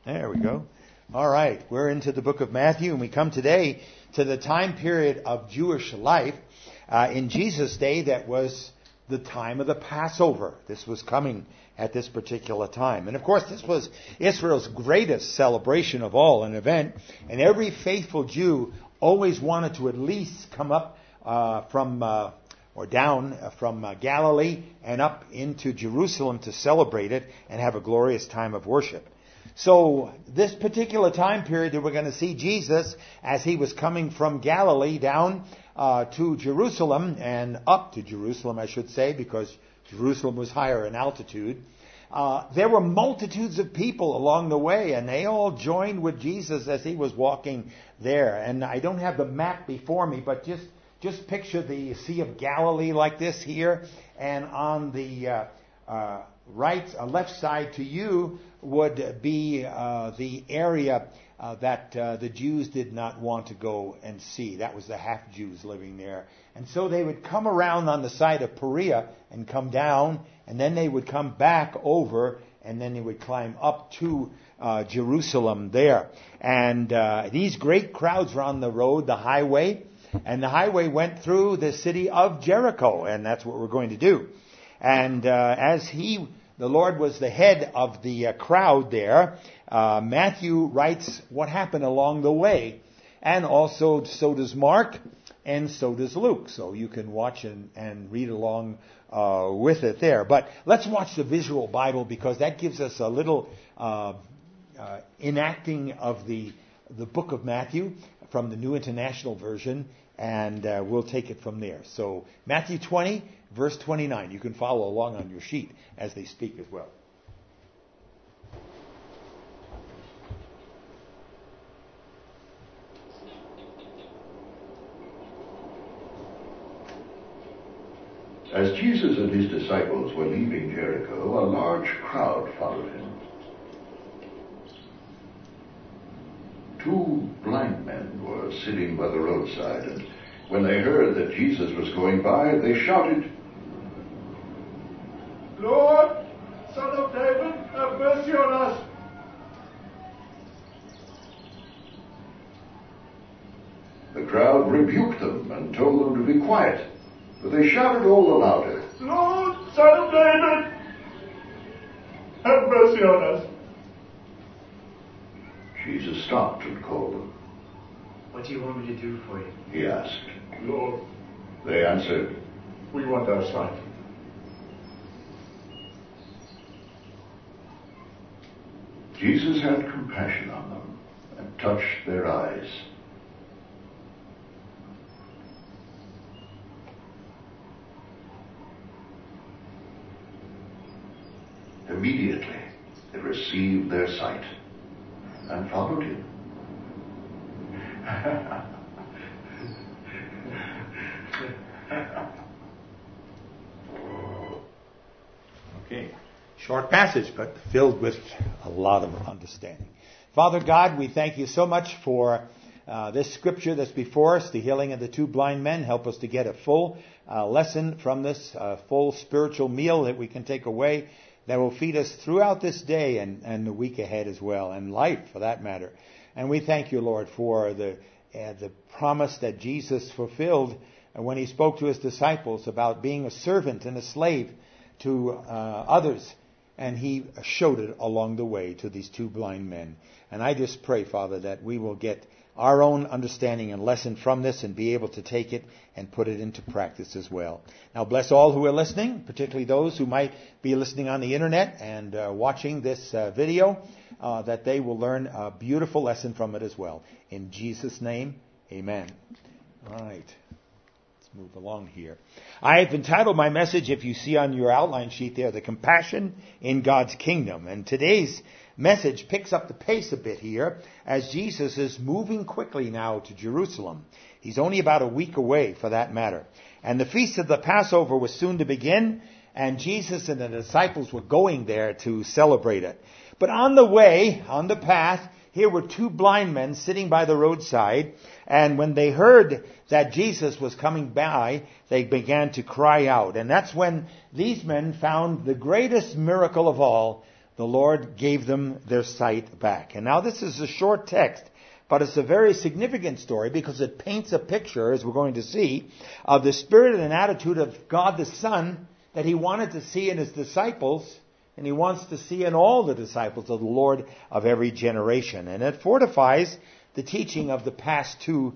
There we go. All right, we're into the book of Matthew, and we come today to the time period of Jewish life in Jesus' day that was the time of the Passover. This was coming at this particular time. And of course, this was Israel's greatest celebration of all, an event, and every faithful Jew always wanted to at least come up down from Galilee and up into Jerusalem to celebrate it and have a glorious time of worship. So this particular time period that we're going to see Jesus as he was coming from Galilee down to Jerusalem, and up to Jerusalem, I should say, because Jerusalem was higher in altitude. There were multitudes of people along the way, and they all joined with Jesus as he was walking there. And I don't have the map before me, but just picture the Sea of Galilee like this here, and on the left side to you would be the area that the Jews did not want to go and see. That was the half-Jews living there. And so they would come around on the side of Perea and come down, and then they would come back over, and then they would climb up to Jerusalem there. And these great crowds were on the road, the highway, and the highway went through the city of Jericho, and that's what we're going to do. And as the Lord was the head of the crowd there, Matthew writes what happened along the way. And also, so does Mark, and so does Luke. So you can watch and read along with it there. But let's watch the visual Bible, because that gives us a little enacting of the book of Matthew from the New International Version, and we'll take it from there. So Matthew 20, verse 29. You can follow along on your sheet as they speak as well. As Jesus and his disciples were leaving Jericho, a large crowd followed him. 2 blind men were sitting by the roadside, and when they heard that Jesus was going by, they shouted, "Lord, Son of David, have mercy on us." The crowd rebuked them and told them to be quiet, but they shouted all the louder, "Lord, Son of David, have mercy on us." Jesus stopped and called them. "What do you want me to do for you?" He asked. "Lord," they answered, "we want our sight." Jesus had compassion on them and touched their eyes. Immediately they received their sight and followed him. Okay. Short passage, but filled with a lot of understanding. Father God, we thank you so much for this scripture that's before us, the healing of the 2 blind men. Help us to get a full lesson from this, full spiritual meal that we can take away that will feed us throughout this day and the week ahead as well, and life for that matter. And we thank you, Lord, for the promise that Jesus fulfilled when he spoke to his disciples about being a servant and a slave to others. And he showed it along the way to these 2 blind men. And I just pray, Father, that we will get our own understanding and lesson from this and be able to take it and put it into practice as well. Now bless all who are listening, particularly those who might be listening on the internet and watching this video, that they will learn a beautiful lesson from it as well. In Jesus' name, amen. All right. Move along here. I have entitled my message, if you see on your outline sheet there, The Compassion in God's Kingdom. And today's message picks up the pace a bit here as Jesus is moving quickly now to Jerusalem. He's only about a week away, for that matter. And the feast of the Passover was soon to begin, and Jesus and the disciples were going there to celebrate it. But on the way, on the path, here were 2 blind men sitting by the roadside, and when they heard that Jesus was coming by, they began to cry out. And that's when these men found the greatest miracle of all, the Lord gave them their sight back. And now this is a short text, but it's a very significant story because it paints a picture, as we're going to see, of the spirit and attitude of God the Son that he wanted to see in his disciples, and he wants to see in all the disciples of the Lord of every generation. And it fortifies the teaching of the past two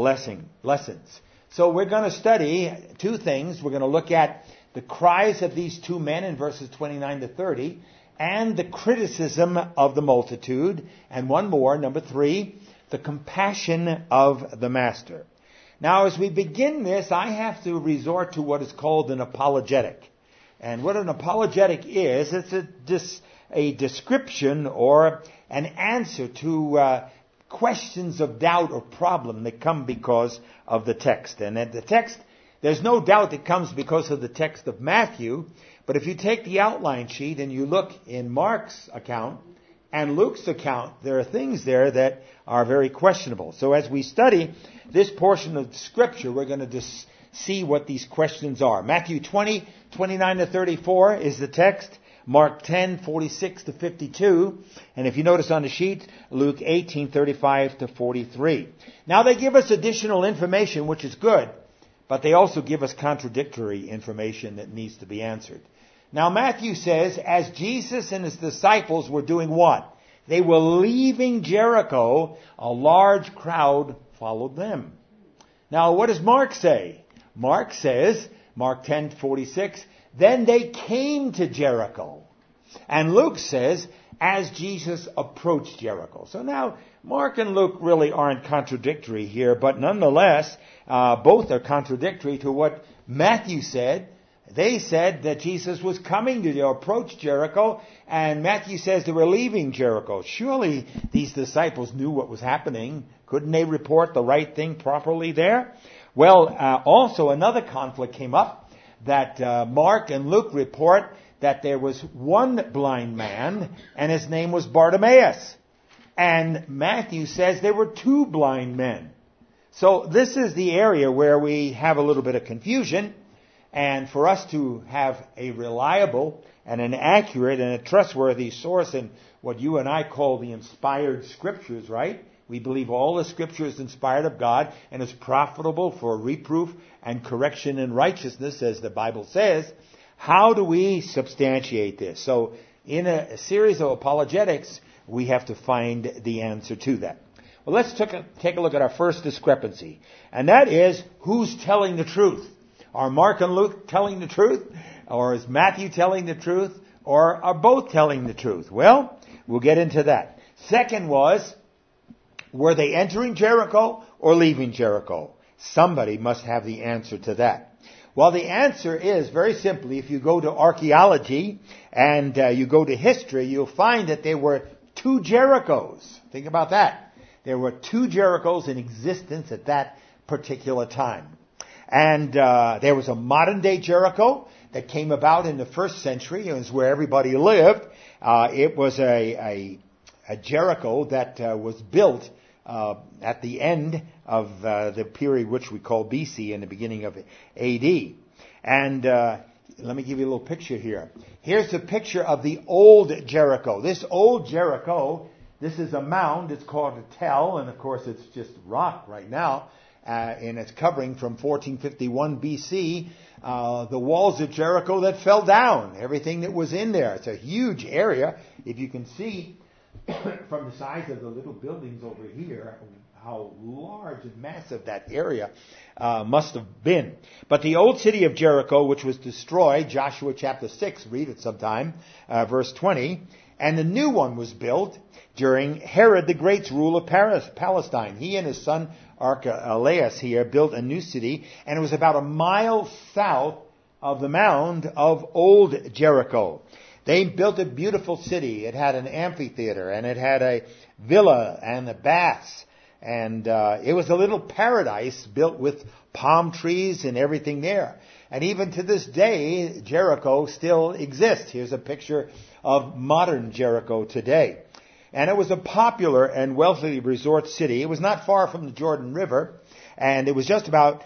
lessons. So we're going to study two things. We're going to look at the cries of these two men in verses 29 to 30, and the criticism of the multitude, and one more, number 3, the compassion of the Master. Now, as we begin this, I have to resort to what is called an apologetic. And what an apologetic is, it's a description or an answer to questions of doubt or problem that come because of the text. And the text, there's no doubt it comes because of the text of Matthew, but if you take the outline sheet and you look in Mark's account and Luke's account, there are things there that are very questionable. So as we study this portion of Scripture, we're going to just see what these questions are. Matthew 20, 29 to 34 is the text. Mark 10, 46 to 52. And if you notice on the sheet, Luke 18, 35 to 43. Now they give us additional information, which is good, but they also give us contradictory information that needs to be answered. Now Matthew says, as Jesus and his disciples were doing what? They were leaving Jericho, a large crowd followed them. Now what does Mark say? Mark says, Mark 10:46, then they came to Jericho. And Luke says, as Jesus approached Jericho. So now, Mark and Luke really aren't contradictory here, but nonetheless, both are contradictory to what Matthew said. They said that Jesus was coming to approach Jericho, and Matthew says they were leaving Jericho. Surely these disciples knew what was happening. Couldn't they report the right thing properly there? Well, also another conflict came up that Mark and Luke report that there was one blind man, and his name was Bartimaeus. And Matthew says there were two blind men. So this is the area where we have a little bit of confusion. And for us to have a reliable and an accurate and a trustworthy source in what you and I call the inspired Scriptures, right? We believe all the Scripture is inspired of God and is profitable for reproof and correction in righteousness, as the Bible says. How do we substantiate this? So in a series of apologetics, we have to find the answer to that. Well, let's take a look at our first discrepancy. And that is, who's telling the truth? Are Mark and Luke telling the truth? Or is Matthew telling the truth? Or are both telling the truth? Well, we'll get into that. Second was, were they entering Jericho or leaving Jericho? Somebody must have the answer to that. Well, the answer is, very simply, if you go to archaeology and you go to history, you'll find that there were two Jerichos. Think about that. There were two Jerichos in existence at that particular time. And there was a modern-day Jericho that came about in the first century. It was where everybody lived. It was a Jericho that was built at the end of the period which we call BC and the beginning of AD. And let me give you a little picture here. Here's a picture of the old Jericho. This old Jericho, this is a mound. It's called a tell, and of course it's just rock right now. And it's covering from 1451 BC, the walls of Jericho that fell down, everything that was in there. It's a huge area. If you can see from the size of the little buildings over here, how large and massive that area must have been. But the old city of Jericho, which was destroyed, Joshua chapter 6, read it sometime, verse 20, and the new one was built during Herod the Great's rule of Palestine. He and his son Archelaus here built a new city, and it was about a mile south of the mound of old Jericho. They built a beautiful city. It had an amphitheater, and it had a villa and a baths. And it was a little paradise built with palm trees and everything there. And even to this day, Jericho still exists. Here's a picture of modern Jericho today. And it was a popular and wealthy resort city. It was not far from the Jordan River, and it was just about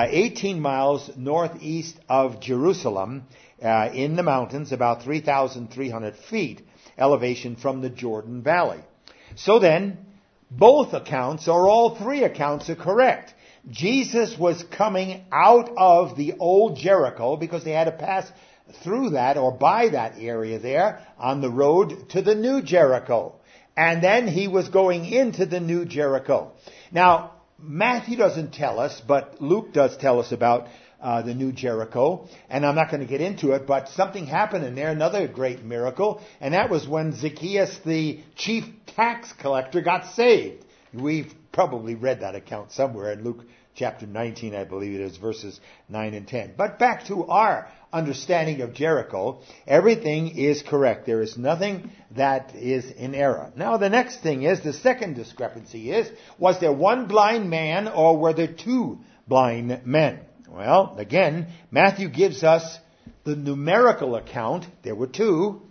18 miles northeast of Jerusalem, in the mountains, about 3,300 feet. elevation from the Jordan Valley. So then, both accounts, or all three accounts, are correct. Jesus was coming out of the old Jericho because they had to pass through that or by that area there on the road to the new Jericho. And then he was going into the new Jericho. Now, Matthew doesn't tell us, but Luke does tell us about the new Jericho. And I'm not going to get into it, but something happened in there, another great miracle. And that was when Zacchaeus, the chief tax collector, got saved. We've probably read that account somewhere in Luke chapter 19, I believe it is, verses 9 and 10. But back to our understanding of Jericho, everything is correct. There is nothing that is in error. Now the next thing is, the second discrepancy is, was there one blind man or were there two blind men? Well, again, Matthew gives us the numerical account. There were two.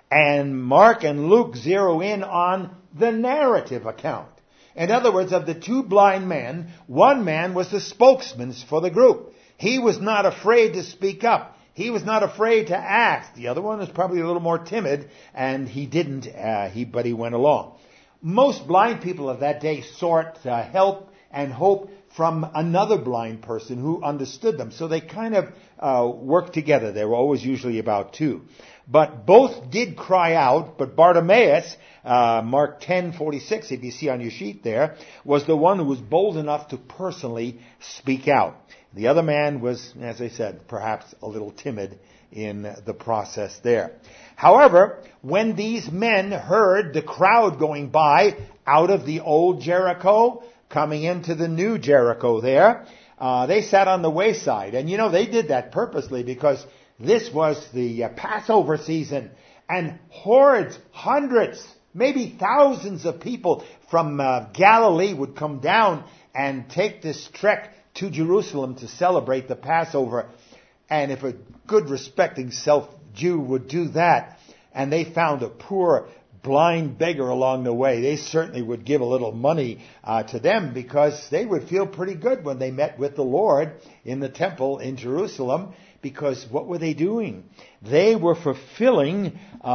And Mark and Luke zero in on the narrative account. In other words, of the two blind men, one man was the spokesman for the group. He was not afraid to speak up. He was not afraid to ask. The other one was probably a little more timid, and he didn't, but he went along. Most blind people of that day sought help and hope from another blind person who understood them. So they kind of worked together. They were always usually about two. But both did cry out, but Bartimaeus, Mark 10:46, if you see on your sheet there, was the one who was bold enough to personally speak out. The other man was, as I said, perhaps a little timid in the process there. However, when these men heard the crowd going by out of the old Jericho, coming into the new Jericho there, they sat on the wayside. And they did that purposely because this was the Passover season, and hordes, hundreds, maybe thousands of people from Galilee would come down and take this trek to Jerusalem to celebrate the Passover. And if a good respecting self-Jew would do that, and they found a poor blind beggar along the way, they certainly would give a little money to them, because they would feel pretty good when they met with the Lord in the temple in Jerusalem. Because what were they doing? They were fulfilling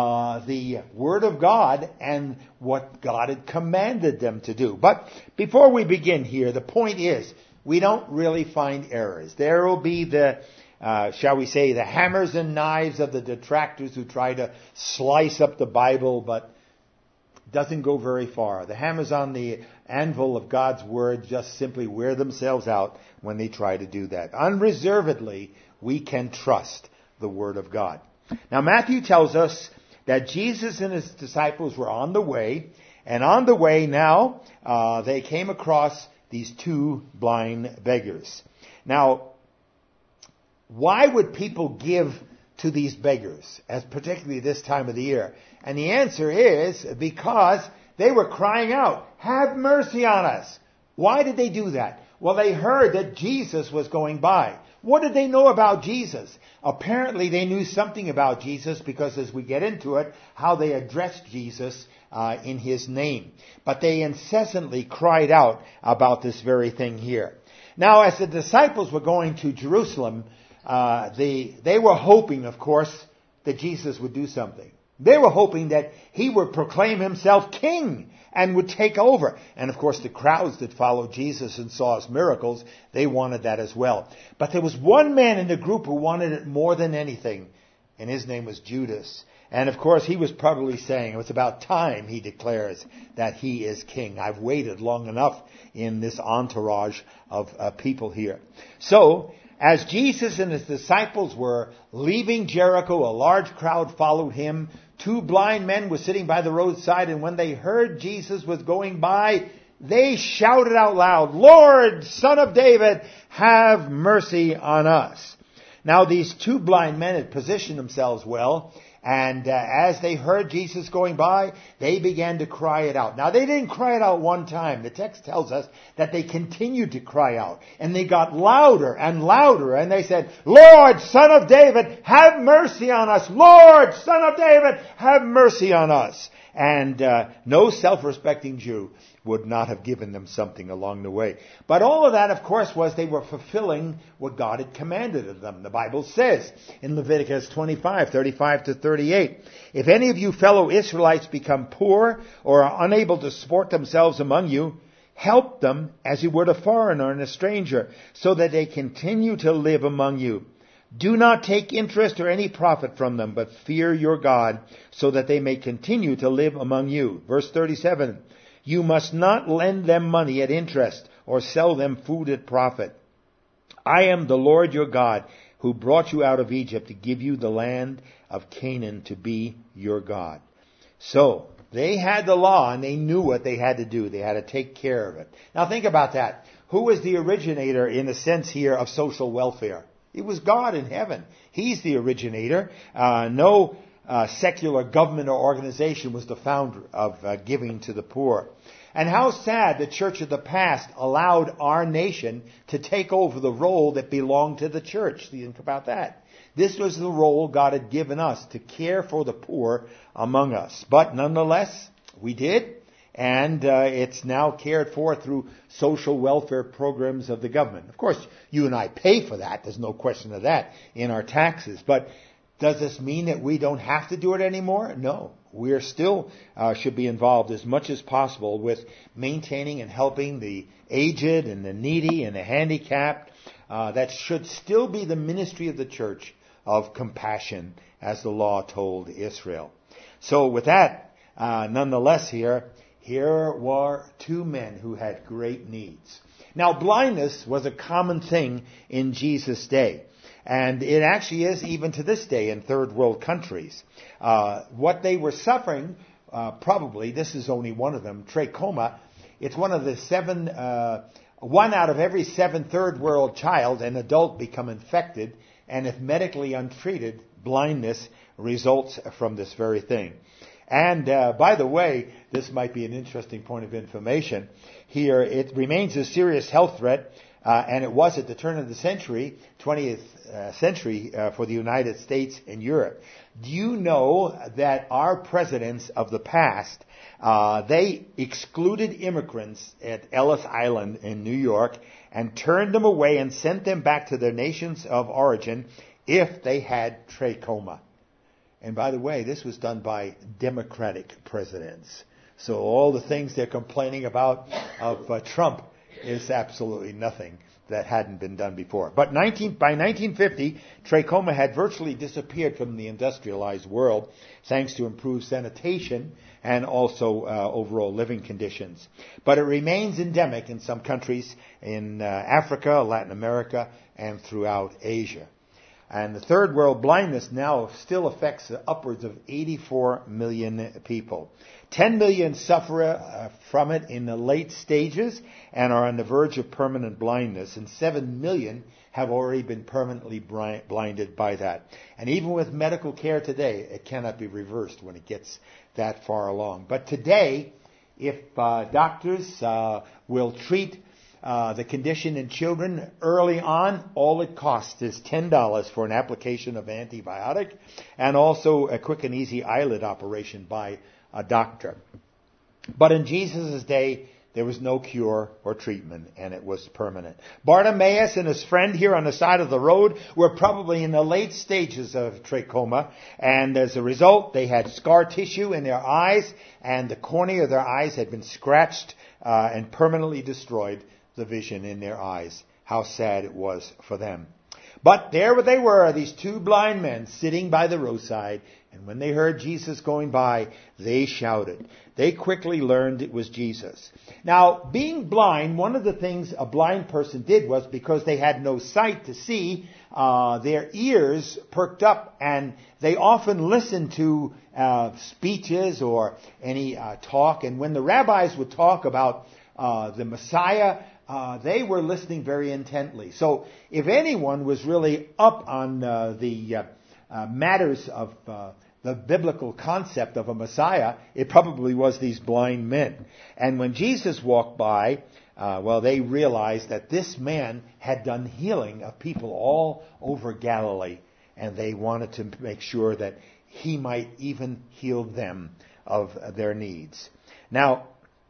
the Word of God and what God had commanded them to do. But before we begin here, the point is, we don't really find errors. There will be the, shall we say, the hammers and knives of the detractors who try to slice up the Bible, but doesn't go very far. The hammers on the anvil of God's Word just simply wear themselves out when they try to do that. Unreservedly, we can trust the Word of God. Now, Matthew tells us that Jesus and his disciples were on the way, and on the way now, they came across these two blind beggars. Now, why would people give to these beggars, as particularly this time of the year? And the answer is because they were crying out, "Have mercy on us." Why did they do that? Well, they heard that Jesus was going by. What did they know about Jesus? Apparently they knew something about Jesus, because as we get into it, how they addressed Jesus in his name. But they incessantly cried out about this very thing here. Now, as the disciples were going to Jerusalem, they were hoping, of course, that Jesus would do something. They were hoping that he would proclaim himself king and would take over. And of course, the crowds that followed Jesus and saw his miracles, they wanted that as well. But there was one man in the group who wanted it more than anything, and his name was Judas. And of course, he was probably saying, it was about time, he declares, that he is king. I've waited long enough in this entourage of people here. So, as Jesus and his disciples were leaving Jericho, a large crowd followed him. Two blind men were sitting by the roadside, and when they heard Jesus was going by, they shouted out loud, "Lord, Son of David, have mercy on us." Now, these two blind men had positioned themselves well, and as they heard Jesus going by, they began to cry it out. Now, they didn't cry it out one time. The text tells us that they continued to cry out, and they got louder and louder, and they said, "Lord, Son of David, have mercy on us! Lord, Son of David, have mercy on us!" And no self-respecting Jew would not have given them something along the way. But all of that, of course, was they were fulfilling what God had commanded of them. The Bible says in Leviticus 25:35-38, if any of you fellow Israelites become poor or are unable to support themselves among you, help them as you would a foreigner and a stranger, so that they continue to live among you. Do not take interest or any profit from them, but fear your God, so that they may continue to live among you. Verse 37, you must not lend them money at interest or sell them food at profit. I am the Lord your God, who brought you out of Egypt to give you the land of Canaan to be your God. So, they had the law and they knew what they had to do. They had to take care of it. Now think about that. Who was the originator, in a sense here, of social welfare? It was God in heaven. He's the originator. No secular government or organization was the founder of giving to the poor. And how sad the church of the past allowed our nation to take over the role that belonged to the church. Think about that. This was the role God had given us, to care for the poor among us. But nonetheless, we did. And it's now cared for through social welfare programs of the government. Of course, you and I pay for that. There's no question of that in our taxes. But does this mean that we don't have to do it anymore? No. We are still should be involved as much as possible with maintaining and helping the aged and the needy and the handicapped. That should still be the ministry of the church of compassion, as the law told Israel. So with that, nonetheless here were two men who had great needs. Now, blindness was a common thing in Jesus' day. And it actually is even to this day in third world countries. What they were suffering, probably, this is only one of them, trachoma. It's one of the one out of every 7 third world child and adult become infected. And if medically untreated, blindness results from this very thing. And by the way, this might be an interesting point of information. Here, it remains a serious health threat, and it was at the turn of the century, 20th century, for the United States and Europe. Do you know that our presidents of the past, they excluded immigrants at Ellis Island in New York and turned them away and sent them back to their nations of origin if they had trachoma? And by the way, this was done by Democratic presidents. So all the things they're complaining about of Trump is absolutely nothing that hadn't been done before. But by 1950, trachoma had virtually disappeared from the industrialized world, thanks to improved sanitation and also overall living conditions. But it remains endemic in some countries in Africa, Latin America, and throughout Asia. And the third world blindness now still affects upwards of 84 million people. 10 million suffer from it in the late stages and are on the verge of permanent blindness. And 7 million have already been permanently blinded by that. And even with medical care today, it cannot be reversed when it gets that far along. But today, if doctors will treat the condition in children early on, all it costs is $10 for an application of antibiotic and also a quick and easy eyelid operation by a doctor. But in Jesus' day, there was no cure or treatment, and it was permanent. Bartimaeus and his friend here on the side of the road were probably in the late stages of trachoma, and as a result, they had scar tissue in their eyes, and the cornea of their eyes had been scratched and permanently destroyed the vision in their eyes. How sad it was for them. But there they were, these two blind men sitting by the roadside, and when they heard Jesus going by, they shouted. They quickly learned it was Jesus. Now, being blind, one of the things a blind person did was, because they had no sight to see, their ears perked up, and they often listened to speeches or any talk. And when the rabbis would talk about the Messiah, they were listening very intently. So if anyone was really up on the matters of the biblical concept of a Messiah, it probably was these blind men. And when Jesus walked by, they realized that this man had done healing of people all over Galilee, and they wanted to make sure that he might even heal them of their needs. Now,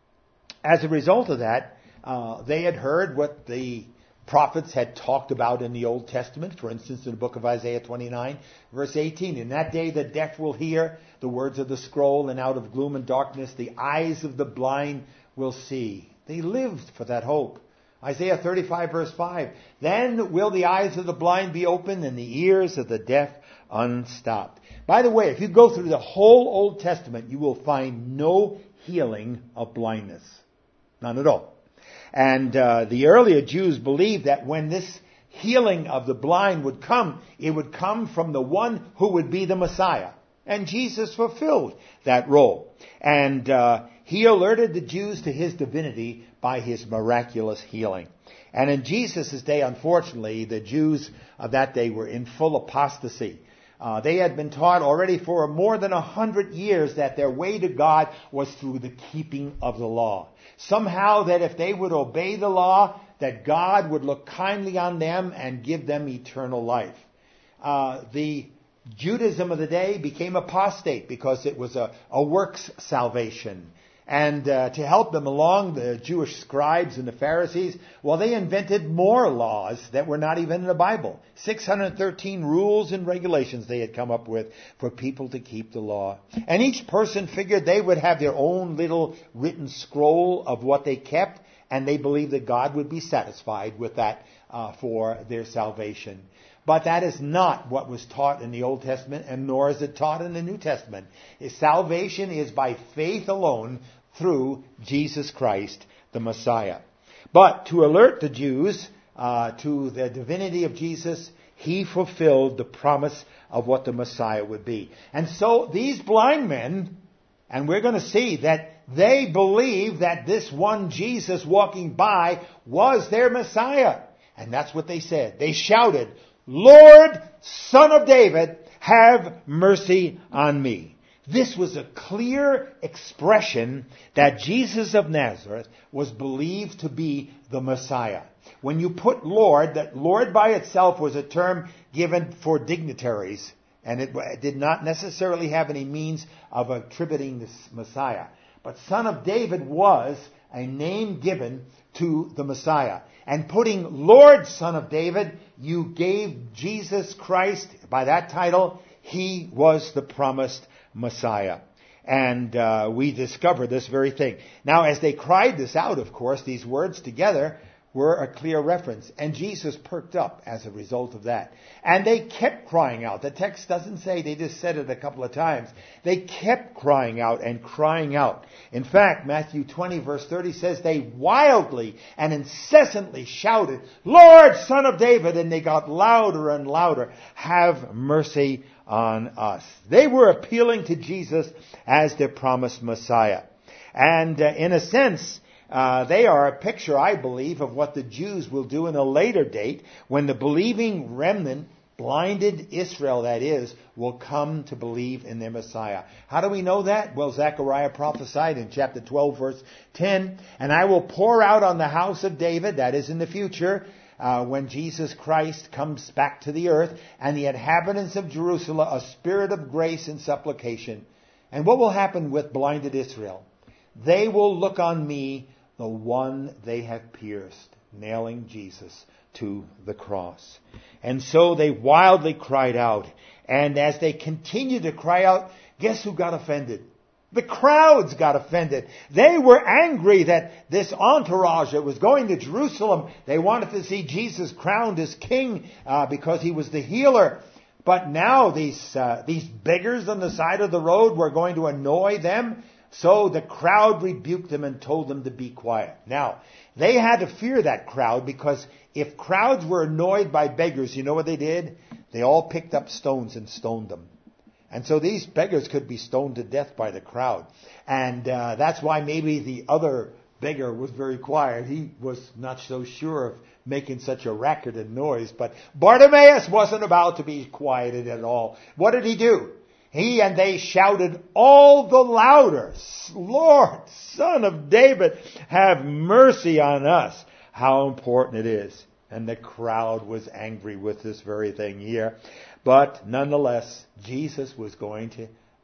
as a result of that, they had heard what the prophets had talked about in the Old Testament. For instance, in the book of Isaiah 29, verse 18, "In that day the deaf will hear the words of the scroll, and out of gloom and darkness the eyes of the blind will see." They lived for that hope. Isaiah 35, verse 5, "Then will the eyes of the blind be opened and the ears of the deaf unstopped." By the way, if you go through the whole Old Testament, you will find no healing of blindness. None at all. And the earlier Jews believed that when this healing of the blind would come, it would come from the one who would be the Messiah. And Jesus fulfilled that role. And he alerted the Jews to his divinity by his miraculous healing. And in Jesus' day, unfortunately, the Jews of that day were in full apostasy. They had been taught already for more than 100 years that their way to God was through the keeping of the law. Somehow that if they would obey the law, that God would look kindly on them and give them eternal life. The Judaism of the day became apostate because it was a works salvation. And to help them along, the Jewish scribes and the Pharisees, well, they invented more laws that were not even in the Bible. 613 rules and regulations they had come up with for people to keep the law. And each person figured they would have their own little written scroll of what they kept, and they believed that God would be satisfied with that for their salvation. But that is not what was taught in the Old Testament, and nor is it taught in the New Testament. Salvation is by faith alone through Jesus Christ, the Messiah. But to alert the Jews to the divinity of Jesus, he fulfilled the promise of what the Messiah would be. And so these blind men, and we're going to see that they believed that this one Jesus walking by was their Messiah. And that's what they said. They shouted, "Lord, Son of David, have mercy on me." This was a clear expression that Jesus of Nazareth was believed to be the Messiah. When you put Lord, that Lord by itself was a term given for dignitaries, and it did not necessarily have any means of attributing this Messiah. But Son of David was a name given to the Messiah. And putting Lord, Son of David, you gave Jesus Christ, by that title, he was the promised Messiah. And we discover this very thing. Now, as they cried this out, of course, these words together were a clear reference. And Jesus perked up as a result of that. And they kept crying out. The text doesn't say they just said it a couple of times. They kept crying out and crying out. In fact, Matthew 20 verse 30 says they wildly and incessantly shouted, "Lord, Son of David," and they got louder and louder, "have mercy on us." They were appealing to Jesus as their promised Messiah. And in a sense, they are a picture, I believe, of what the Jews will do in a later date when the believing remnant, blinded Israel that is, will come to believe in their Messiah. How do we know that? Well, Zechariah prophesied in chapter 12, verse 10, "And I will pour out on the house of David," that is in the future, when Jesus Christ comes back to the earth, "and the inhabitants of Jerusalem a spirit of grace and supplication." And what will happen with blinded Israel? They will look on me, the one they have pierced, nailing Jesus to the cross. And so they wildly cried out. And as they continued to cry out, guess who got offended? The crowds got offended. They were angry that this entourage that was going to Jerusalem, they wanted to see Jesus crowned as king because he was the healer. But now these beggars on the side of the road were going to annoy them. So the crowd rebuked them and told them to be quiet. Now, they had to fear that crowd because if crowds were annoyed by beggars, you know what they did? They all picked up stones and stoned them. And so these beggars could be stoned to death by the crowd. And that's why maybe the other beggar was very quiet. He was not so sure of making such a racket and noise. But Bartimaeus wasn't about to be quieted at all. What did he do? He and they shouted all the louder, "Lord, Son of David, have mercy on us." How important it is. And the crowd was angry with this very thing here. But nonetheless, Jesus was going to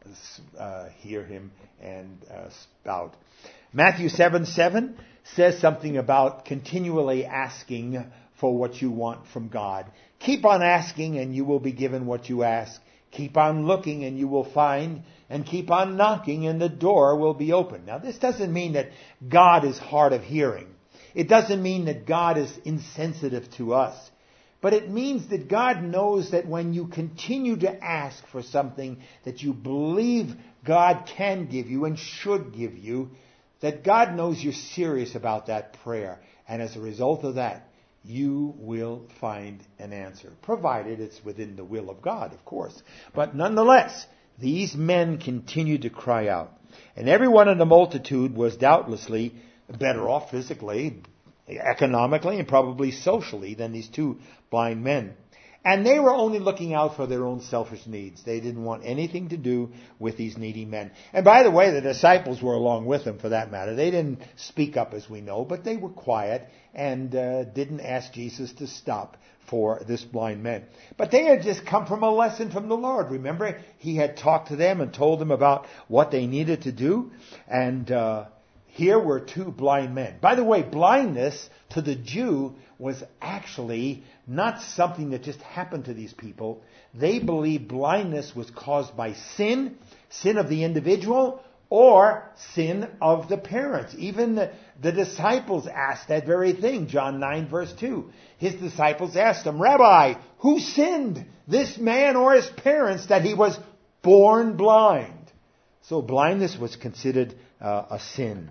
hear him and spout. Matthew 7:7 says something about continually asking for what you want from God. Keep on asking and you will be given what you ask. Keep on looking and you will find, and keep on knocking and the door will be open. Now this doesn't mean that God is hard of hearing. It doesn't mean that God is insensitive to us. But it means that God knows that when you continue to ask for something that you believe God can give you and should give you, that God knows you're serious about that prayer. And as a result of that, you will find an answer, provided it's within the will of God, of course. But nonetheless, these men continued to cry out. And everyone in the multitude was doubtlessly better off physically, economically, and probably socially than these two blind men. And they were only looking out for their own selfish needs. They didn't want anything to do with these needy men. And by the way, the disciples were along with them for that matter. They didn't speak up, as we know, but they were quiet and didn't ask Jesus to stop for this blind man. But they had just come from a lesson from the Lord. Remember, he had talked to them and told them about what they needed to do. And here were two blind men. By the way, blindness to the Jew was actually not something that just happened to these people. They believed blindness was caused by sin of the individual, or sin of the parents. Even the disciples asked that very thing. John 9 verse 2. His disciples asked him, Rabbi, who sinned, this man or his parents, that he was born blind? So blindness was considered a sin.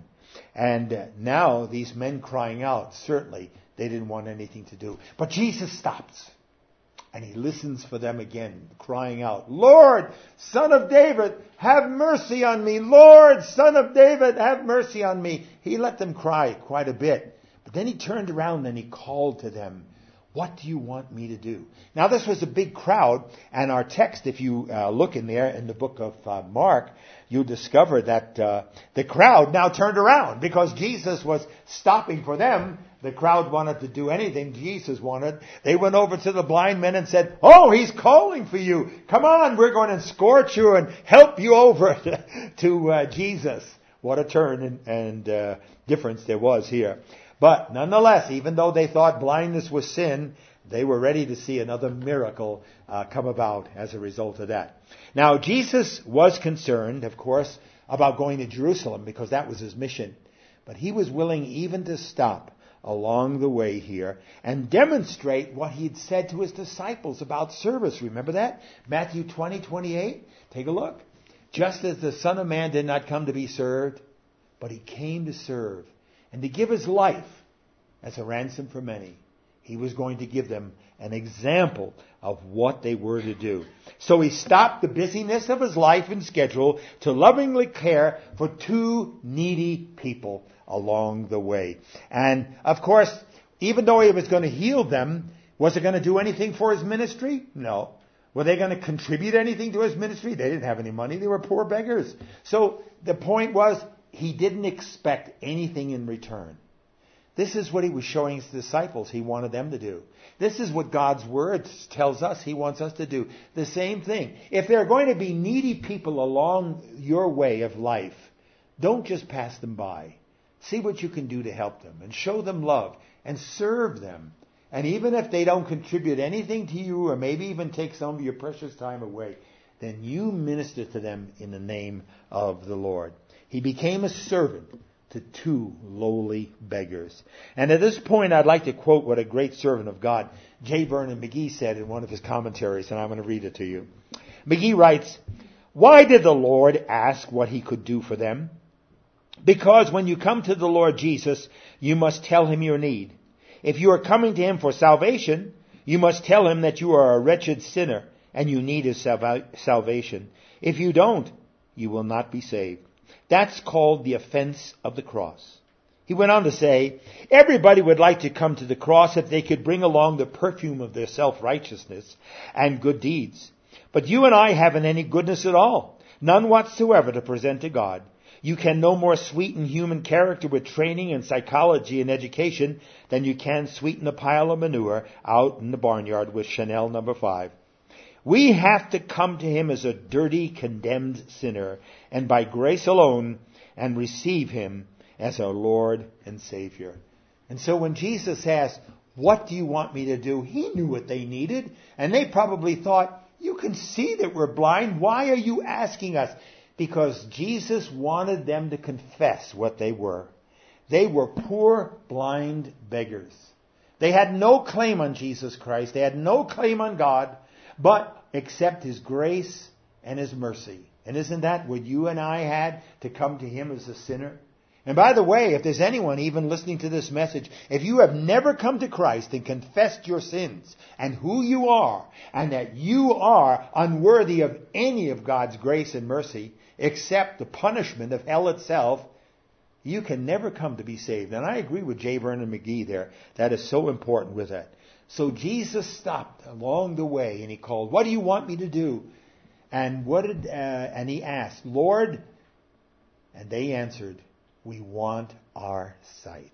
And now these men crying out, certainly they didn't want anything to do. But Jesus stops. And he listens for them again, crying out, Lord, Son of David, have mercy on me. Lord, Son of David, have mercy on me. He let them cry quite a bit. But then he turned around and he called to them, what do you want me to do? Now this was a big crowd, and our text, if you look in there in the book of Mark, you'll discover that the crowd now turned around because Jesus was stopping for them. The crowd wanted to do anything Jesus wanted. They went over to the blind men and said, oh, he's calling for you. Come on, we're going to escort you and help you over to Jesus. What a turn and difference there was here. But nonetheless, even though they thought blindness was sin, they were ready to see another miracle come about as a result of that. Now, Jesus was concerned, of course, about going to Jerusalem because that was his mission. But he was willing even to stop along the way here and demonstrate what he had said to his disciples about service. Remember that? Matthew 20:28. Take a look. Just as the Son of Man did not come to be served, but he came to serve and to give his life as a ransom for many. He was going to give them an example of what they were to do. So he stopped the busyness of his life and schedule to lovingly care for two needy people along the way. And of course, even though he was going to heal them, was it going to do anything for his ministry? No. Were they going to contribute anything to his ministry? They didn't have any money. They were poor beggars. So the point was, he didn't expect anything in return. This is what he was showing his disciples he wanted them to do. This is what God's Word tells us he wants us to do. The same thing. If there are going to be needy people along your way of life, don't just pass them by. See what you can do to help them and show them love and serve them. And even if they don't contribute anything to you or maybe even take some of your precious time away, then you minister to them in the name of the Lord. He became a servant to two lowly beggars. And at this point, I'd like to quote what a great servant of God, J. Vernon McGee, said in one of his commentaries, and I'm going to read it to you. McGee writes, why did the Lord ask what he could do for them? Because when you come to the Lord Jesus, you must tell him your need. If you are coming to him for salvation, you must tell him that you are a wretched sinner and you need his salvation. If you don't, you will not be saved. That's called the offense of the cross. He went on to say, everybody would like to come to the cross if they could bring along the perfume of their self-righteousness and good deeds. But you and I haven't any goodness at all, none whatsoever to present to God. You can no more sweeten human character with training and psychology and education than you can sweeten a pile of manure out in the barnyard with Chanel No. 5. We have to come to him as a dirty, condemned sinner, and by grace alone, and receive him as our Lord and Savior. And so when Jesus asked, what do you want me to do? He knew what they needed. And they probably thought, you can see that we're blind. Why are you asking us? Because Jesus wanted them to confess what they were. They were poor, blind beggars. They had no claim on Jesus Christ. They had no claim on God, but except his grace and his mercy. And isn't that what you and I had to come to him as a sinner? And by the way, if there's anyone even listening to this message, if you have never come to Christ and confessed your sins and who you are, and that you are unworthy of any of God's grace and mercy, except the punishment of hell itself, you can never come to be saved. And I agree with J. Vernon McGee there. That is so important with that. So Jesus stopped along the way and he called, what do you want me to do? And and he asked, Lord, and they answered, we want our sight.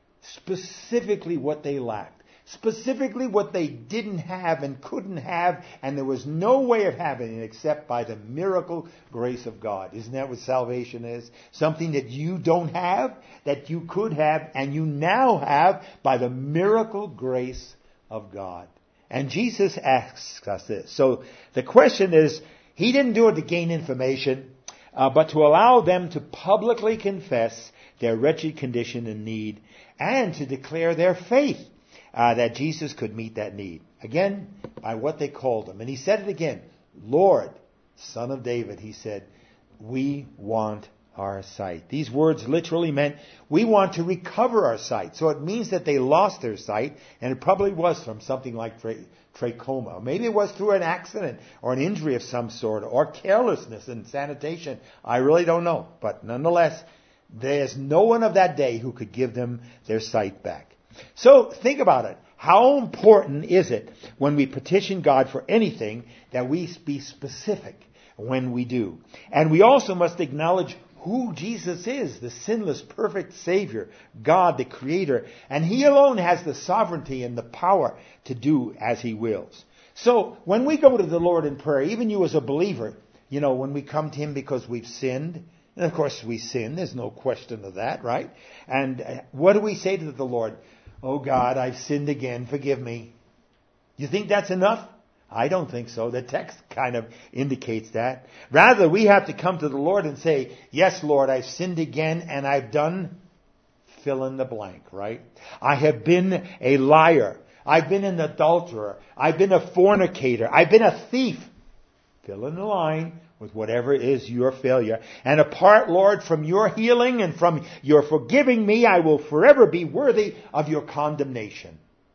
Specifically what they lacked. Specifically what they didn't have and couldn't have, and there was no way of having it except by the miracle grace of God. Isn't that what salvation is? Something that you don't have, that you could have, and you now have by the miracle grace of God. And Jesus asks us this. So the question is, he didn't do it to gain information, but to allow them to publicly confess their wretched condition and need, and to declare their faith that Jesus could meet that need. Again, by what they called him. And he said it again, Lord, Son of David, he said, we want our sight. These words literally meant, we want to recover our sight. So it means that they lost their sight, and it probably was from something like trachoma. Maybe it was through an accident or an injury of some sort, or carelessness in sanitation. I really don't know. But nonetheless, there's no one of that day who could give them their sight back. So think about it. How important is it when we petition God for anything that we be specific when we do? And we also must acknowledge who Jesus is, the sinless, perfect Savior, God, the Creator. And he alone has the sovereignty and the power to do as he wills. So when we go to the Lord in prayer, even you as a believer, when we come to him because we've sinned, and of course we sin, there's no question of that, right? And what do we say to the Lord? Oh God, I've sinned again, forgive me. You think that's enough? I don't think so. The text kind of indicates that. Rather, we have to come to the Lord and say, yes, Lord, I've sinned again and I've done fill in the blank, right? I have been a liar. I've been an adulterer. I've been a fornicator. I've been a thief. Fill in the line with whatever is your failure. And apart, Lord, from your healing and from your forgiving me, I will forever be worthy of your condemnation.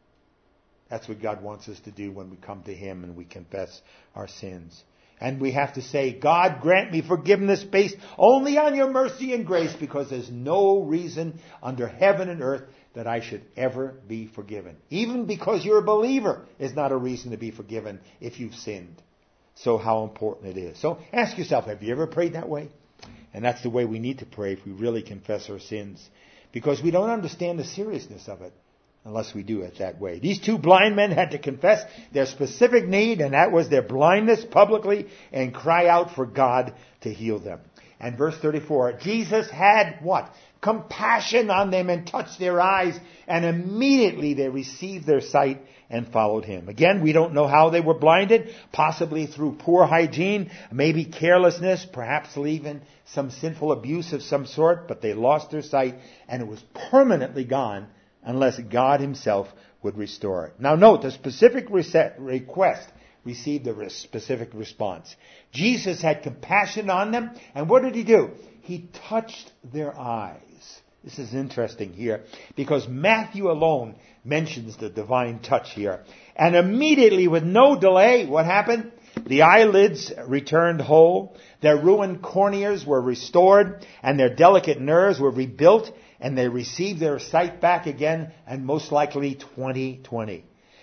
That's what God wants us to do when we come to him and we confess our sins. And we have to say, God, grant me forgiveness based only on your mercy and grace, because there's no reason under heaven and earth that I should ever be forgiven. Even because you're a believer is not a reason to be forgiven if you've sinned. So how important it is. So ask yourself, have you ever prayed that way? And that's the way we need to pray if we really confess our sins, because we don't understand the seriousness of it unless we do it that way. These two blind men had to confess their specific need, and that was their blindness publicly, and cry out for God to heal them. And verse 34, Jesus had what? Compassion on them and touched their eyes, and immediately they received their sight and followed him. Again, we don't know how they were blinded, possibly through poor hygiene, maybe carelessness, perhaps even some sinful abuse of some sort, but they lost their sight, and it was permanently gone unless God himself would restore it. Now note, the specific request received a specific response. Jesus had compassion on them, and what did he do? He touched their eyes. This is interesting here, because Matthew alone mentions the divine touch here. And immediately, with no delay, what happened? The eyelids returned whole, their ruined corneas were restored, and their delicate nerves were rebuilt, and they received their sight back again, and most likely 2020.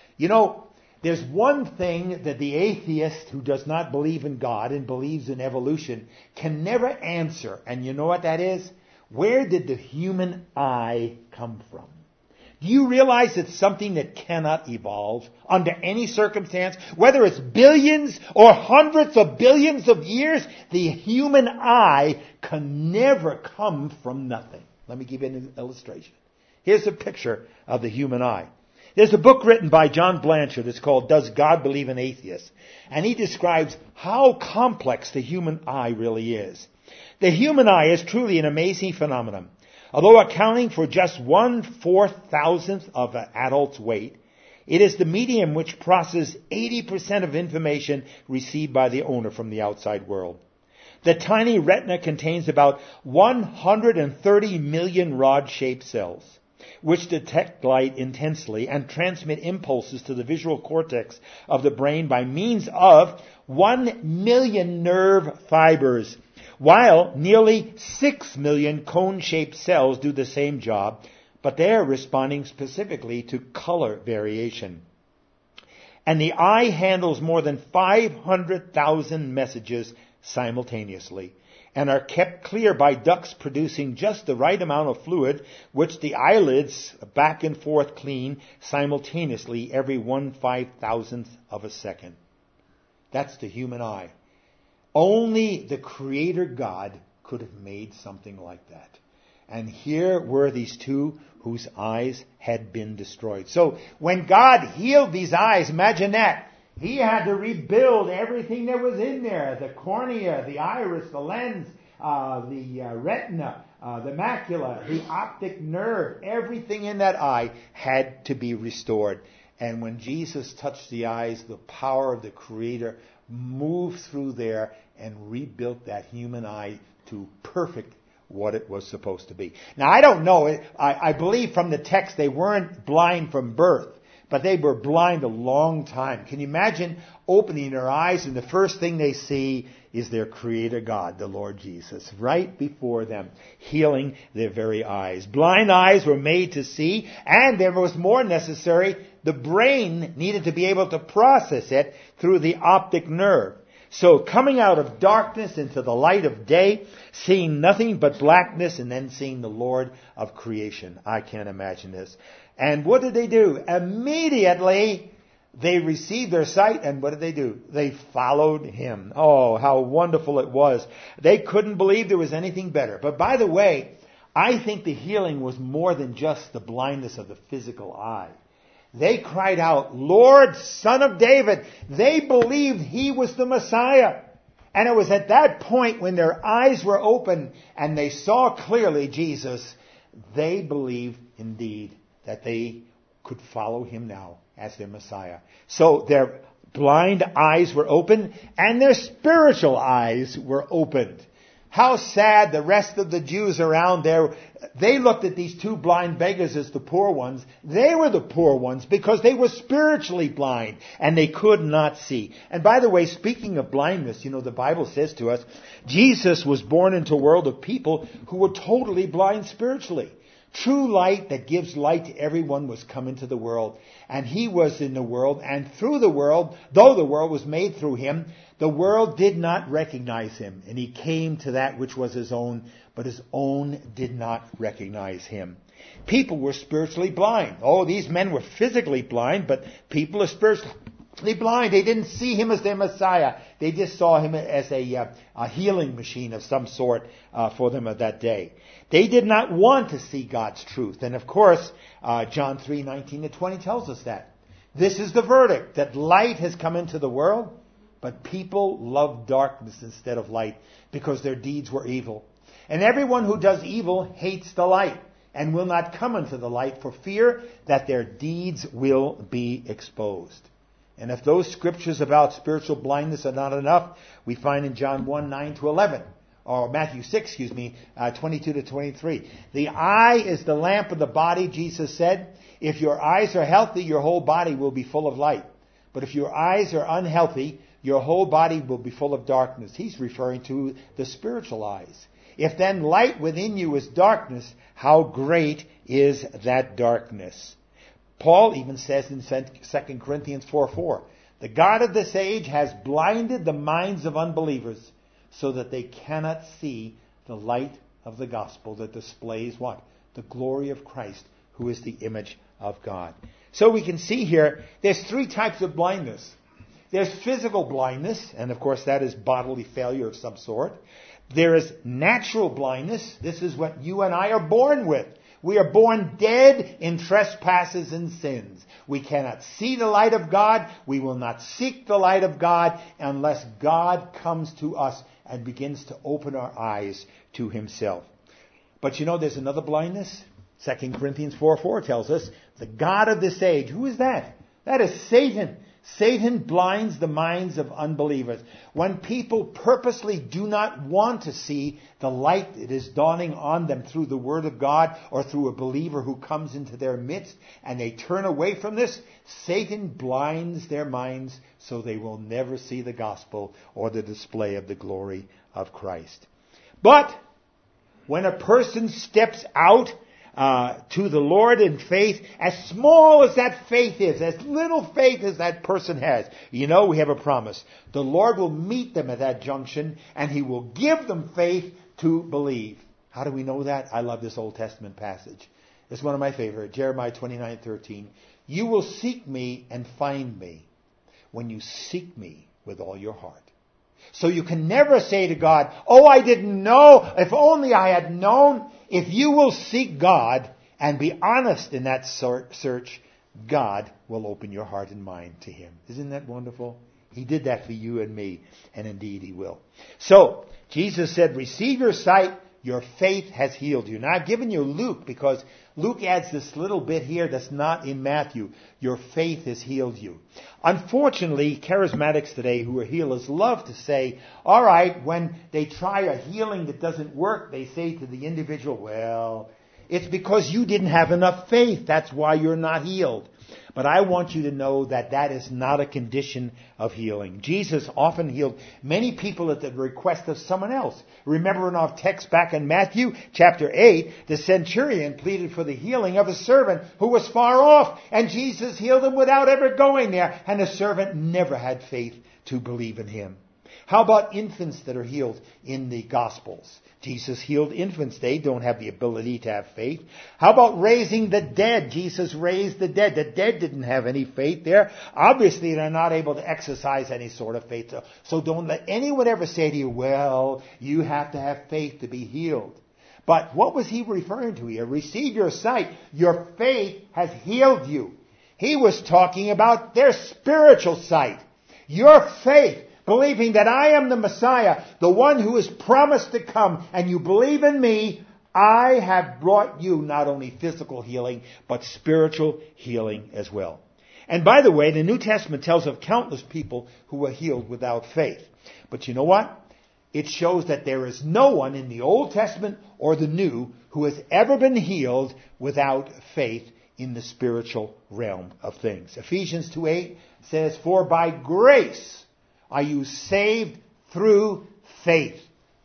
There's one thing that the atheist who does not believe in God and believes in evolution can never answer, and you know what that is? Where did the human eye come from? Do you realize it's something that cannot evolve under any circumstance? Whether it's billions or hundreds of billions of years, the human eye can never come from nothing. Let me give you an illustration. Here's a picture of the human eye. There's a book written by John Blanchard. It's called Does God Believe in Atheists? And he describes how complex the human eye really is. The human eye is truly an amazing phenomenon. Although accounting for just 1/4000th of an adult's weight, it is the medium which processes 80% of information received by the owner from the outside world. The tiny retina contains about 130 million rod-shaped cells, which detect light intensely and transmit impulses to the visual cortex of the brain by means of 1 million nerve fibers, while nearly 6 million cone-shaped cells do the same job, but they are responding specifically to color variation. And the eye handles more than 500,000 messages simultaneously, and are kept clear by ducts producing just the right amount of fluid, which the eyelids back and forth clean simultaneously every 1/5000th of a second. That's the human eye. Only the Creator God could have made something like that. And here were these two whose eyes had been destroyed. So when God healed these eyes, imagine that. He had to rebuild everything that was in there. The cornea, the iris, the lens, the retina, the macula, the optic nerve. Everything in that eye had to be restored. And when Jesus touched the eyes, the power of the Creator moved through there and rebuilt that human eye to perfect what it was supposed to be. Now, I don't know. I believe from the text they weren't blind from birth, but they were blind a long time. Can you imagine opening their eyes and the first thing they see is their Creator God, the Lord Jesus, right before them, healing their very eyes. Blind eyes were made to see, and there was more necessary. The brain needed to be able to process it through the optic nerve. So coming out of darkness into the light of day, seeing nothing but blackness, and then seeing the Lord of creation. I can't imagine this. And what did they do? Immediately they received their sight, and what did they do? They followed Him. Oh, how wonderful it was. They couldn't believe there was anything better. But by the way, I think the healing was more than just the blindness of the physical eye. They cried out, Lord, Son of David. They believed He was the Messiah. And it was at that point when their eyes were open and they saw clearly Jesus, they believed indeed that they could follow Him now as their Messiah. So their blind eyes were opened and their spiritual eyes were opened. How sad the rest of the Jews around there, they looked at these two blind beggars as the poor ones. They were the poor ones because they were spiritually blind and they could not see. And by the way, speaking of blindness, the Bible says to us, Jesus was born into a world of people who were totally blind spiritually. True light that gives light to everyone was come into the world. And He was in the world, and through the world, though the world was made through Him, the world did not recognize Him. And He came to that which was His own, but His own did not recognize Him. People were spiritually blind. Oh, these men were physically blind, but people are spiritually blind. They didn't see Him as their Messiah. They just saw Him as a healing machine of some sort for them of that day. They did not want to see God's truth. And of course, John 3:19-20 tells us that. This is the verdict, that light has come into the world, but people love darkness instead of light because their deeds were evil. And everyone who does evil hates the light and will not come into the light for fear that their deeds will be exposed. And if those scriptures about spiritual blindness are not enough, we find in John 1:9-11, or Matthew 6, 22-23. The eye is the lamp of the body, Jesus said. If your eyes are healthy, your whole body will be full of light. But if your eyes are unhealthy, your whole body will be full of darkness. He's referring to the spiritual eyes. If then light within you is darkness, how great is that darkness? Paul even says in 2 Corinthians 4:4, the God of this age has blinded the minds of unbelievers so that they cannot see the light of the gospel that displays what? The glory of Christ, who is the image of God. So we can see here, there's three types of blindness. There's physical blindness, and of course that is bodily failure of some sort. There is natural blindness. This is what you and I are born with. We are born dead in trespasses and sins. We cannot see the light of God. We will not seek the light of God unless God comes to us and begins to open our eyes to Himself. But you know, there's another blindness. 2 Corinthians 4:4 tells us, the God of this age. Who is that? That is Satan. Satan blinds the minds of unbelievers. When people purposely do not want to see the light that is dawning on them through the Word of God or through a believer who comes into their midst and they turn away from this, Satan blinds their minds so they will never see the gospel or the display of the glory of Christ. But when a person steps out to the Lord in faith, as small as that faith is, as little faith as that person has, you know, we have a promise. The Lord will meet them at that junction and He will give them faith to believe. How do we know that? I love this Old Testament passage. It's one of my favorite. Jeremiah 29:13. You will seek me and find me when you seek me with all your heart. So you can never say to God, oh, I didn't know. If only I had known. If you will seek God and be honest in that search, God will open your heart and mind to Him. Isn't that wonderful? He did that for you and me, and indeed He will. So, Jesus said, receive your sight, your faith has healed you. Now, I've given you Luke because Luke adds this little bit here that's not in Matthew. Your faith has healed you. Unfortunately, charismatics today who are healers love to say, all right, when they try a healing that doesn't work, they say to the individual, well, it's because you didn't have enough faith. That's why you're not healed. But I want you to know that that is not a condition of healing. Jesus often healed many people at the request of someone else. Remember in our text back in Matthew chapter 8, the centurion pleaded for the healing of a servant who was far off, and Jesus healed him without ever going there, and the servant never had faith to believe in Him. How about infants that are healed in the Gospels? Jesus healed infants. They don't have the ability to have faith. How about raising the dead? Jesus raised the dead. The dead didn't have any faith there. Obviously, they're not able to exercise any sort of faith. So don't let anyone ever say to you, well, you have to have faith to be healed. But what was He referring to here? Receive your sight. Your faith has healed you. He was talking about their spiritual sight. Your faith, believing that I am the Messiah, the one who is promised to come, and you believe in me, I have brought you not only physical healing, but spiritual healing as well. And by the way, the New Testament tells of countless people who were healed without faith. But you know what? It shows that there is no one in the Old Testament or the New who has ever been healed without faith in the spiritual realm of things. Ephesians 2:8 says, for by grace are you saved through faith.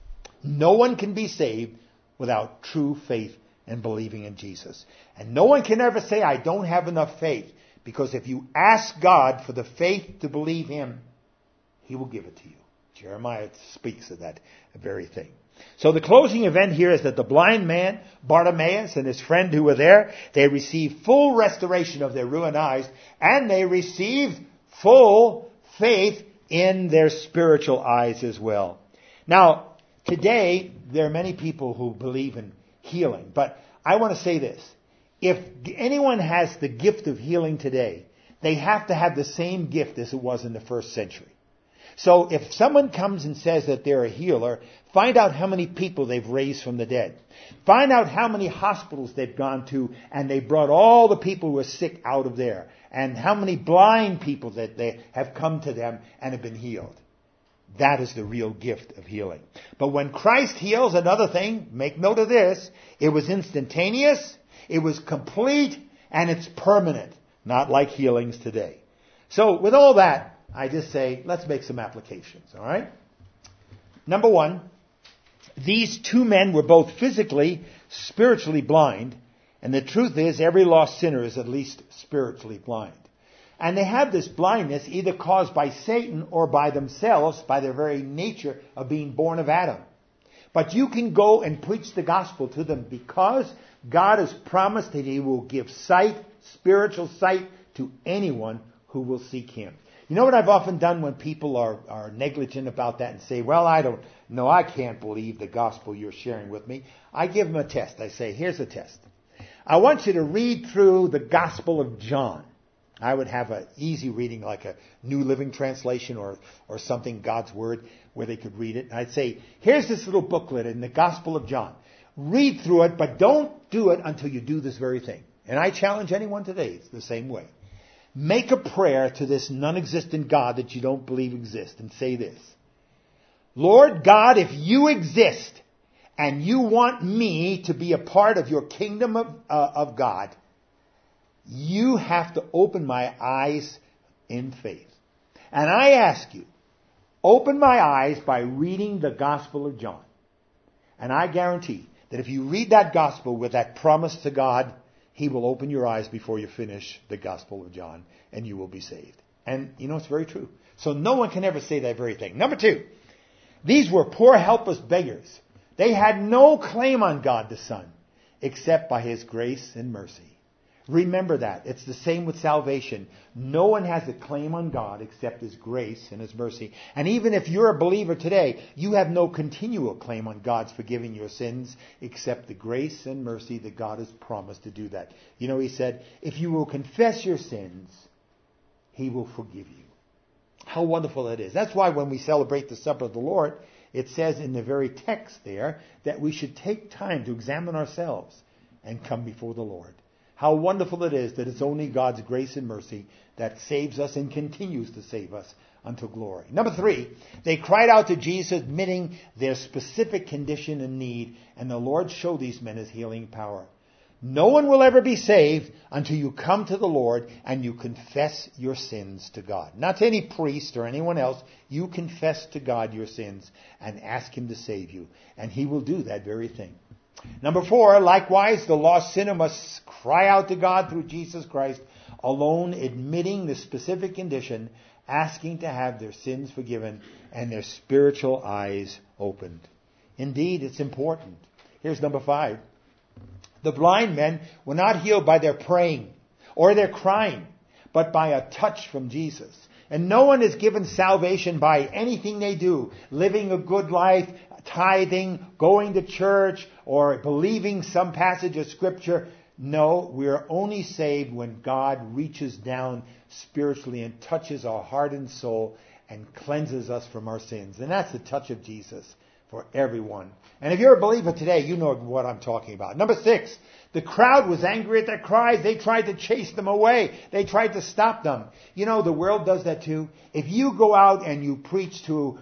No one can be saved without true faith and believing in Jesus. And no one can ever say, I don't have enough faith. Because if you ask God for the faith to believe Him, He will give it to you. Jeremiah speaks of that very thing. So the closing event here is that the blind man, Bartimaeus, and his friend who were there, they received full restoration of their ruined eyes, and they received full faith in their spiritual eyes as well. Now, today, there are many people who believe in healing, but I want to say this. If anyone has the gift of healing today, they have to have the same gift as it was in the first century. So if someone comes and says that they're a healer, find out how many people they've raised from the dead. Find out how many hospitals they've gone to and they brought all the people who are sick out of there. And how many blind people that they have come to them and have been healed. That is the real gift of healing. But when Christ heals, another thing, make note of this, it was instantaneous, it was complete, and it's permanent. Not like healings today. So with all that, I just say, let's make some applications, all right? Number one, these two men were both physically, spiritually blind. And the truth is, every lost sinner is at least spiritually blind. And they have this blindness either caused by Satan or by themselves, by their very nature of being born of Adam. But you can go and preach the gospel to them because God has promised that He will give sight, spiritual sight, to anyone who will seek Him. You know what I've often done when people are negligent about that and say, well, I don't know, I can't believe the gospel you're sharing with me. I give them a test. I say, here's a test. I want you to read through the Gospel of John. I would have an easy reading like a New Living Translation or something, God's Word, where they could read it. And I'd say, here's this little booklet in the Gospel of John. Read through it, but don't do it until you do this very thing. And I challenge anyone today, it's the same way. Make a prayer to this non-existent God that you don't believe exists and say this. Lord God, if you exist and you want me to be a part of your kingdom of God, you have to open my eyes in faith. And I ask you, open my eyes by reading the Gospel of John. And I guarantee that if you read that Gospel with that promise to God, He will open your eyes before you finish the Gospel of John, and you will be saved. And you know, it's very true. So no one can ever say that very thing. Number 2, these were poor, helpless beggars. They had no claim on God the Son, except by His grace and mercy. Remember that. It's the same with salvation. No one has a claim on God except His grace and His mercy. And even if you're a believer today, you have no continual claim on God's forgiving your sins except the grace and mercy that God has promised to do that. You know, He said, if you will confess your sins, He will forgive you. How wonderful that is. That's why when we celebrate the supper of the Lord, it says in the very text there that we should take time to examine ourselves and come before the Lord. How wonderful it is that it's only God's grace and mercy that saves us and continues to save us unto glory. Number 3, they cried out to Jesus, admitting their specific condition and need, and the Lord showed these men His healing power. No one will ever be saved until you come to the Lord and you confess your sins to God. Not to any priest or anyone else. You confess to God your sins and ask Him to save you, and He will do that very thing. Number 4, likewise, the lost sinner must cry out to God through Jesus Christ alone, admitting the specific condition, asking to have their sins forgiven and their spiritual eyes opened. Indeed, it's important. Here's number 5. The blind men were not healed by their praying or their crying, but by a touch from Jesus. And no one is given salvation by anything they do, living a good life, tithing, going to church, or believing some passage of Scripture. No, we are only saved when God reaches down spiritually and touches our heart and soul and cleanses us from our sins. And that's the touch of Jesus for everyone. And if you're a believer today, you know what I'm talking about. Number 6, the crowd was angry at their cries. They tried to chase them away. They tried to stop them. You know, the world does that too. If you go out and you preach to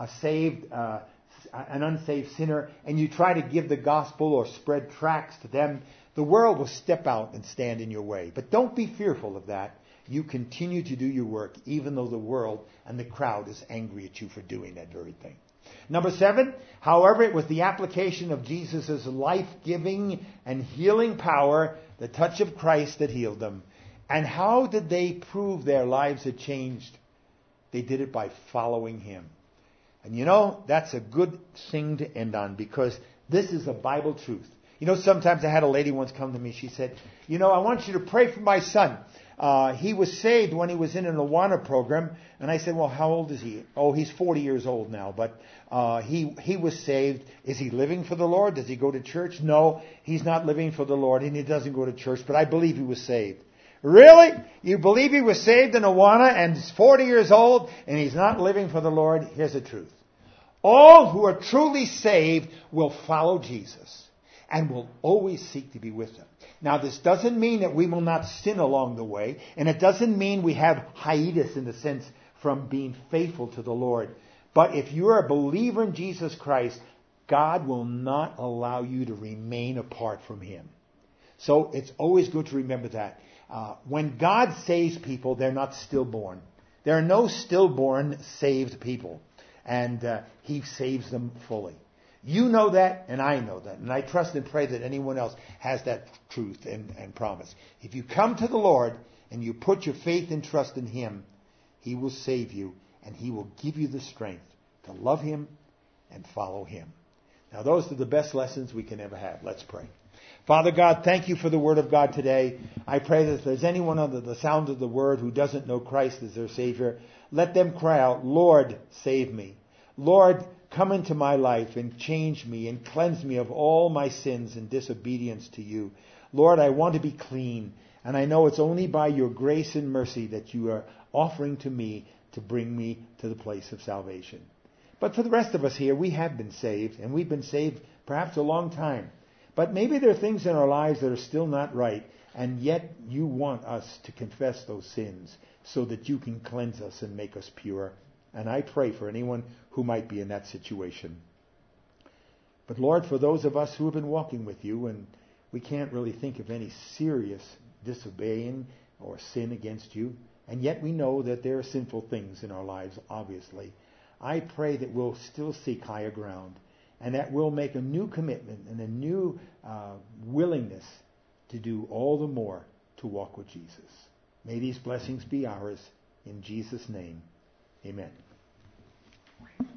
an unsaved sinner, and you try to give the gospel or spread tracts to them, the world will step out and stand in your way. But don't be fearful of that. You continue to do your work, even though the world and the crowd is angry at you for doing that very thing. Number 7, however, it was the application of Jesus' life-giving and healing power, the touch of Christ, that healed them. And how did they prove their lives had changed? They did it by following Him. And you know, that's a good thing to end on, because this is a Bible truth. You know, sometimes I had a lady once come to me. She said, you know, I want you to pray for my son. He was saved when he was in an Awana program. And I said, well, how old is he? Oh, he's 40 years old now. But he was saved. Is he living for the Lord? Does he go to church? No, he's not living for the Lord, and he doesn't go to church. But I believe he was saved. Really? You believe he was saved in Awana and he's 40 years old and he's not living for the Lord? Here's the truth. All who are truly saved will follow Jesus and will always seek to be with Him. Now, this doesn't mean that we will not sin along the way, and it doesn't mean we have hiatus in the sense from being faithful to the Lord. But if you're a believer in Jesus Christ, God will not allow you to remain apart from Him. So it's always good to remember that. When God saves people, they're not stillborn. There are no stillborn saved people. And He saves them fully. You know that, and I know that. And I trust and pray that anyone else has that truth and promise. If you come to the Lord and you put your faith and trust in Him, He will save you, and He will give you the strength to love Him and follow Him. Now those are the best lessons we can ever have. Let's pray. Father God, thank you for the Word of God today. I pray that if there's anyone under the sound of the Word who doesn't know Christ as their Savior, let them cry out, Lord, save me. Lord, come into my life and change me and cleanse me of all my sins and disobedience to you. Lord, I want to be clean, and I know it's only by your grace and mercy that you are offering to me to bring me to the place of salvation. But for the rest of us here, we have been saved, and we've been saved perhaps a long time. But maybe there are things in our lives that are still not right, and yet you want us to confess those sins so that you can cleanse us and make us pure. And I pray for anyone who might be in that situation. But Lord, for those of us who have been walking with you, and we can't really think of any serious disobeying or sin against you, and yet we know that there are sinful things in our lives, obviously. I pray that we'll still seek higher ground, and that we'll make a new commitment and a new willingness to do all the more to walk with Jesus. May these blessings be ours. In Jesus' name, amen.